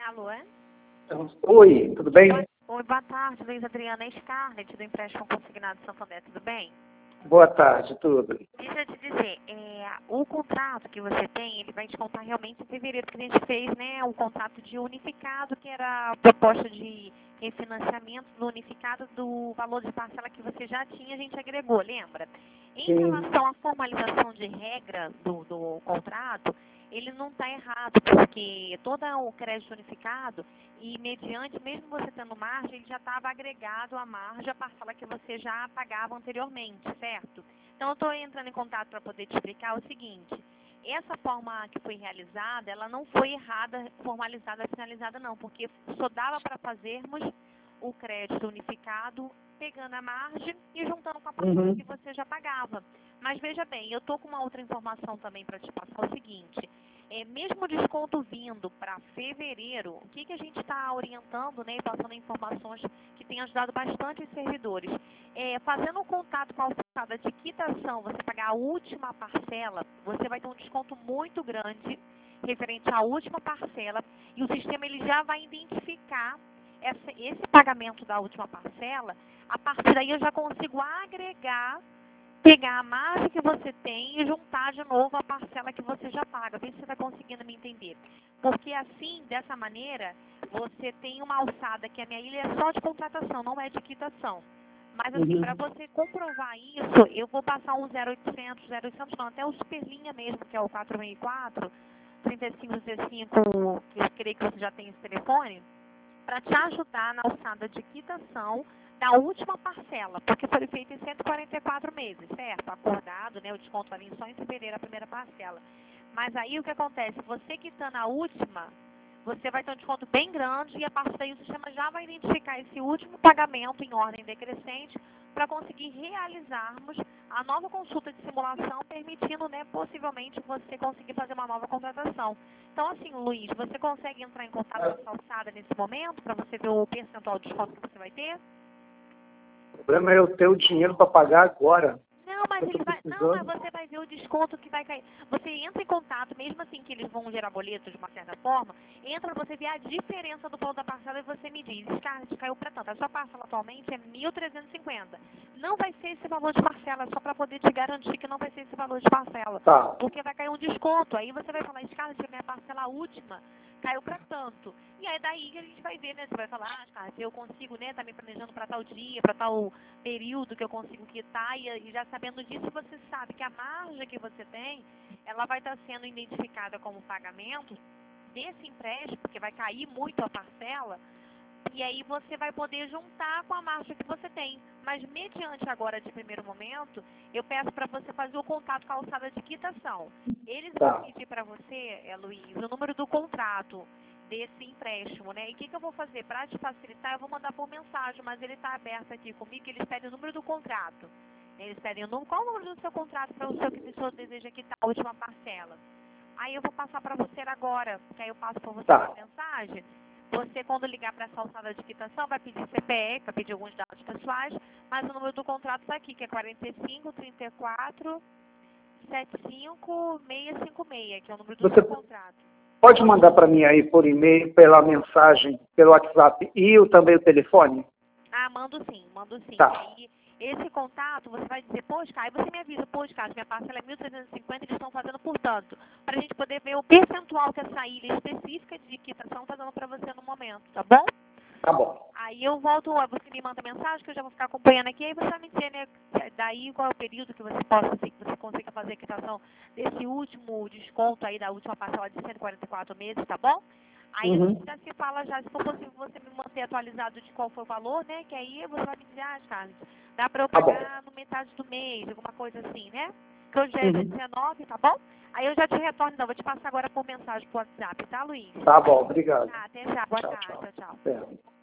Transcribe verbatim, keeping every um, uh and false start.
Alô? Oi, tudo bem? Oi, boa tarde, Luiz Adriana Scarlett, do empréstimo consignado Santander, tudo bem? Boa tarde, tudo. Deixa eu te dizer, é, o contrato que você tem, ele vai descontar realmente em fevereiro, que a gente fez, né, um contrato de unificado, que era a proposta de refinanciamento do unificado do valor de parcela que você já tinha, a gente agregou, lembra? Em Sim. relação à formalização de regra do, do contrato, ele não está errado, porque todo o crédito unificado, e mediante, mesmo você tendo margem, ele já estava agregado à margem, a parcela que você já pagava anteriormente, certo? Então, eu estou entrando em contato para poder te explicar o seguinte. Essa forma que foi realizada, ela não foi errada, formalizada, finalizada, não, porque só dava para fazermos o crédito unificado, pegando a margem e juntando com a parcela Uhum. que você já pagava. Mas veja bem, eu estou com uma outra informação também para te passar, o seguinte. É, mesmo o desconto vindo para fevereiro, o que, que a gente está orientando, né, e passando informações que tem ajudado bastante os servidores? É, fazendo um contato com a alçada de quitação, você pagar a última parcela, você vai ter um desconto muito grande referente à última parcela, e o sistema ele já vai identificar essa, esse pagamento da última parcela. A partir daí eu já consigo agregar, pegar a margem que você tem e juntar de novo a parcela que você já paga. Vê se você está conseguindo me entender. Porque assim, dessa maneira, você tem uma alçada que a minha ilha é só de contratação, não é de quitação. Mas assim, Uhum. para você comprovar isso, eu vou passar um zero oitocentos, zero oitocentos não, até o Superlinha mesmo, que é o quatro seis quatro, trinta e cinco trinta e cinco, que eu creio que você já tem esse telefone, para te ajudar na alçada de quitação da última parcela, porque foi feito em cento e quarenta e quatro meses, certo? Acordado, né? O desconto vai vir só em fevereiro a primeira parcela. Mas aí o que acontece? Você quitando a última, você vai ter um desconto bem grande e a partir daí o sistema já vai identificar esse último pagamento em ordem decrescente para conseguir realizarmos a nova consulta de simulação, permitindo, né, possivelmente você conseguir fazer uma nova contratação. Então, assim, Luiz, você consegue entrar em contato com a alçada nesse momento para você ver o percentual de desconto que você vai ter? O problema é eu ter o dinheiro para pagar agora. Não, mas Eu tô ele vai. Não, precisando. mas você vai ver o desconto que vai cair. Você entra em contato, mesmo assim que eles vão gerar boleto de uma certa forma, entra você vê a diferença do valor da parcela e você me diz, Scarlett, caiu para tanto. A sua parcela atualmente é mil trezentos e cinquenta. Não vai ser esse valor de parcela, só para poder te garantir que não vai ser esse valor de parcela. Tá. Porque vai cair um desconto. Aí você vai falar, Scarlett, minha parcela última caiu para tanto. E aí daí que a gente vai ver, né? Você vai falar, ah, Scarlett, eu consigo, né, tá me planejando para tal dia, para tal período que eu consigo quitar, e, e já sabendo disso, você sabe que a margem que você tem, ela vai estar sendo identificada como pagamento desse empréstimo, porque vai cair muito a parcela, e aí você vai poder juntar com a margem que você tem. Mas mediante agora, de primeiro momento, eu peço para você fazer o contato com a alçada de quitação. Eles Tá. vão pedir para você, é, Luiz, o número do contrato desse empréstimo, né? E o que, que eu vou fazer? Para te facilitar, eu vou mandar por mensagem, mas ele está aberto aqui comigo, eles pedem o número do contrato. Eles pedem o número, qual o número do seu contrato para o seu que o senhor deseja quitar a última parcela? Aí eu vou passar para você agora, que aí eu passo para você Tá. por mensagem. Você, quando ligar para essa alçada de quitação, vai pedir C P F, vai pedir alguns dados pessoais, mas o número do contrato está aqui, que é quarenta e cinco, trinta e quatro, setenta e cinco, seiscentos e cinquenta e seis, que é o número do Você seu contrato. pode mandar para mim aí por e-mail, pela mensagem, pelo WhatsApp e o, também o telefone? Ah, mando sim, mando sim. Tá. Aí, esse contato, você vai dizer, pô, Scar, aí você me avisa, pô, Scar, minha parcela é mil trezentos e cinquenta, eles estão fazendo por tanto, para a gente poder ver o percentual que essa ilha específica de quitação está dando para você no momento, tá bom? Tá bom. Aí eu volto, você me manda mensagem que eu já vou ficar acompanhando aqui, aí você vai me dizer, né, daí qual é o período que você possa, assim, que você consiga fazer a quitação desse último desconto aí da última parcela de cento e quarenta e quatro meses, tá bom? Aí a Uhum. gente já se fala já, se for possível você me manter atualizado de qual foi o valor, né, que aí você vai me dizer, ah, Carlos, dá pra eu Tá bom. pagar no metade do mês, alguma coisa assim, né? Que hoje é dia Uhum. dezenove, tá bom? Aí eu já te retorno, então, vou te passar agora por mensagem pro WhatsApp, tá, Luiz? Tá bom, obrigado. Tá, até já, boa Tchau, tarde, tchau. tchau, tchau. É.